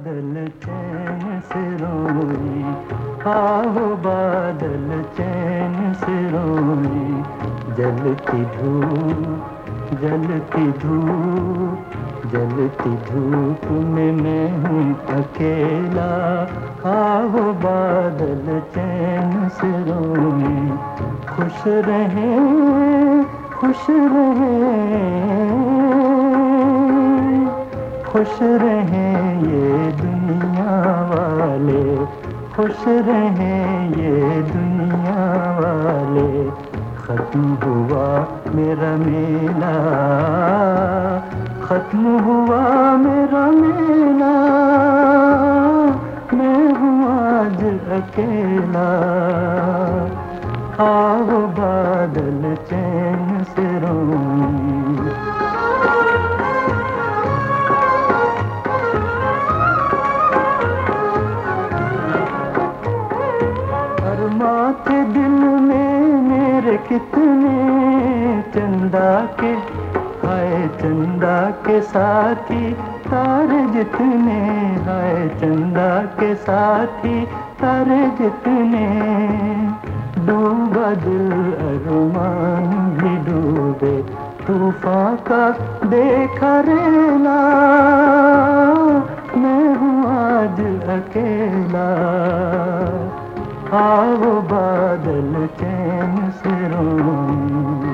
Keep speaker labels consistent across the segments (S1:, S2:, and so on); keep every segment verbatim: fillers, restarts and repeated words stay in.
S1: बादल चैन से रोई, आओ बादल चैन से रोई। जलती धूप जलती धूप जलती धूप में मैं हूँ अकेला, आओ बादल चैन से रोई। खुश रहे खुश रहे खुश रहें ये दुनिया वाले, खुश रहें ये दुनिया वाले। खत्म हुआ मेरा मेला, खत्म हुआ मेरा मेला, मैं हूँ आज अकेला। आओ बादल चैन से रोई। अरमा के दिल में मेरे कितने चंदा के, हाय चंदा के साथी तारे जितने, हाय चंदा के साथी तारे जितने। डूबा दिल अरमान भी डूबे, तूफान का देखा रेला, मैं हूँ आज अकेला। आओ बादल चैन से रोई।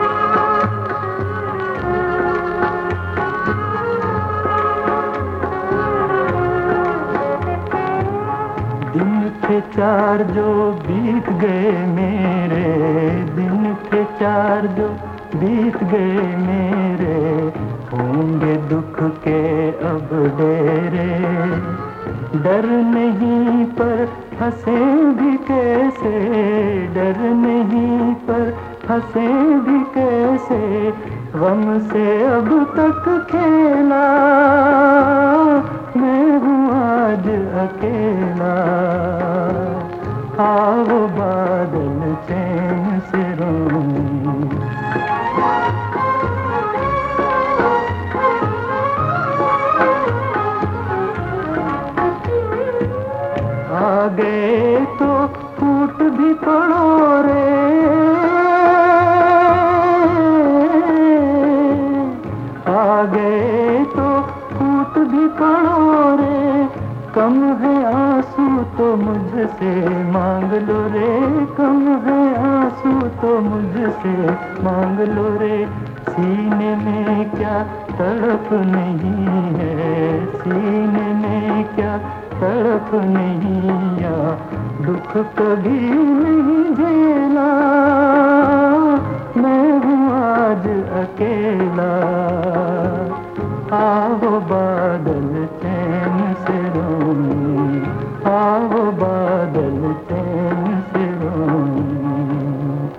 S1: दिन के चार जो बीत गए मेरे, दिन के चार जो बीत गए मेरे, होंगे दुख के अब डेरे। डर नहीं पर हंसे भी कैसे, डर नहीं पर हंसे भी कैसे, गम से अब तक खेला, मैं हूँ आज अकेला। आओ बादल चैन से रोई। आ गए तो फूट भी पड़ो रे, आ गए तो फूट भी पड़ो रे। कम है आंसू तो मुझसे मांग लो रे, कम है आंसू तो मुझसे मांग लो रे। सीने में क्या तड़प नहीं है, सीने में क्या तड़प नहीं, या दुख कभी नहीं झेला, मैं हूँ आज अकेला।